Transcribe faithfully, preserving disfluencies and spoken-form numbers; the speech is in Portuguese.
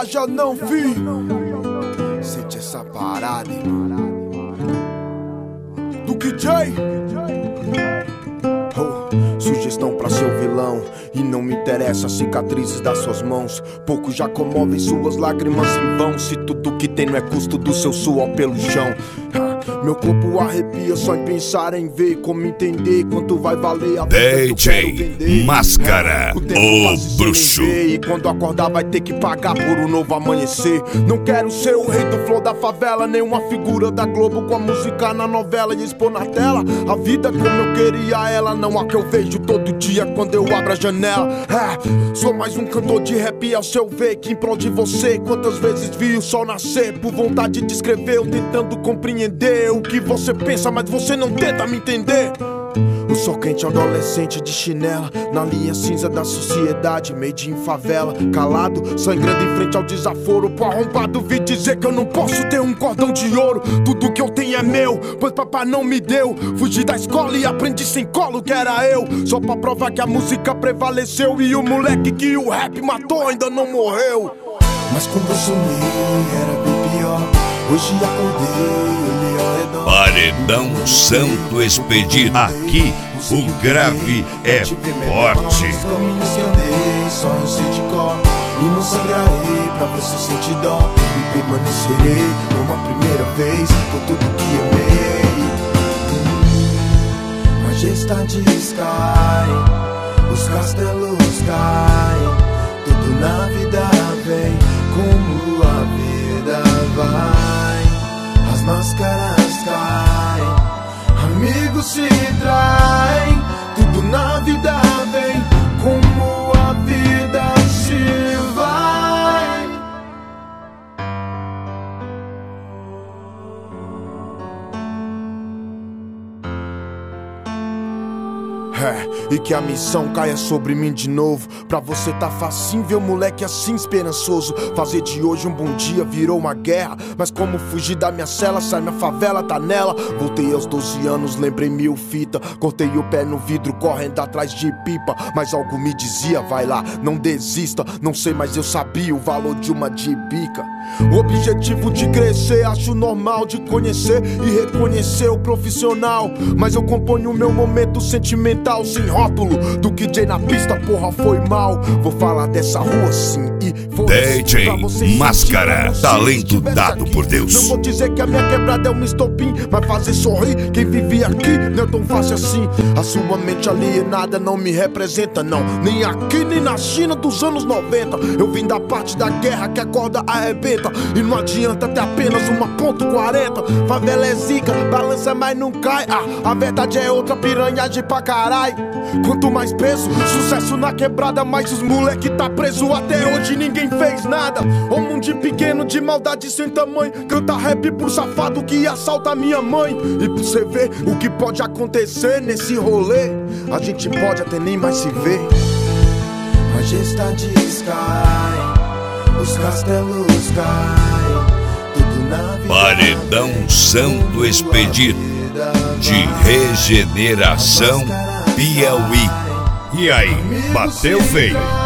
viaja não, fi. Sente essa parada, do K J. Oh, sugestão pra seu vilão. E não me interessa as cicatrizes das suas mãos. Poucos já comovem suas lágrimas em vão. Se tudo que tem não é custo do seu suor pelo chão. Meu corpo arrepia só em pensar em ver. Como entender quanto vai valer a D J Máscara, o, o bruxo. E quando acordar vai ter que pagar por um novo amanhecer. Não quero ser o rei do flow da favela, nem uma figura da Globo com a música na novela e expor na tela a vida como eu queria ela, não a que eu vejo todo dia quando eu abro a janela. É, sou mais um cantor de rap ao seu ver, que em prol de você. Quantas vezes vi o sol nascer por vontade de escrever, eu tentando compreender o que você pensa, mas você não tenta me entender. Eu sou quente adolescente de chinela, na linha cinza da sociedade, made in favela. Calado, sangrando em frente ao desaforo. Pro arrombado vi dizer que eu não posso ter um cordão de ouro. Tudo que eu tenho é meu, pois papai não me deu. Fugi da escola e aprendi sem colo que era eu. Só pra provar que a música prevaleceu. E o moleque que o rap matou ainda não morreu. Mas quando eu sonhei era bem pior. Hoje acordei, olhei ao redor. Paredão Santo Expedito. Aqui o grave é forte. Os caminhos que andei, só eu sei de cor. E não sangrarei pra você sentir dó. E permanecerei como a primeira vez por tudo que amei. hum, Majestades caem, os castelos caem. Tudo na vida vem como a vida vai. As máscaras caem, amigos se traem. Tudo na vida vem como a vida se vai. É, e que a missão caia sobre mim de novo. Pra você tá facinho ver o moleque assim esperançoso. Fazer de hoje um bom dia virou uma guerra. Mas como fugir da minha cela, sai minha favela, tá nela. Voltei aos doze anos, lembrei mil fita. Cortei o pé no vidro, correndo atrás de pipa. Mas algo me dizia, vai lá, não desista. Não sei, mas eu sabia o valor de uma dibica. O objetivo de crescer, acho normal de conhecer e reconhecer o profissional. Mas eu componho o meu momento sentimental sem rótulo. Do K J na pista, porra, foi mal. Vou falar dessa rua sim e D J Máscara, talento dado por Deus. Não vou dizer que a minha quebrada é um estopim, mas fazer sorrir quem vive aqui não é tão fácil assim. A sua mente alienada não me representa não. Nem aqui nem na China dos anos noventa. Eu vim da parte da guerra que a corda arrebenta. E não adianta ter apenas uma ponto quarenta. Favela é zica, balança mas não cai. Ah, a verdade é outra, piranhagem pra caralho. Quanto mais peso, sucesso na quebrada, mais os moleque tá preso. Até hoje ninguém fez nada. O mundo pequeno de maldade sem tamanho. Canta rap pro safado que assalta minha mãe. E pra você ver o que pode acontecer nesse rolê, a gente pode até nem mais se ver. Majestades caem, os castelos caem. Tudo na vida Paredão Santo Expedito de Regeneração Piauí. E aí, bateu feio?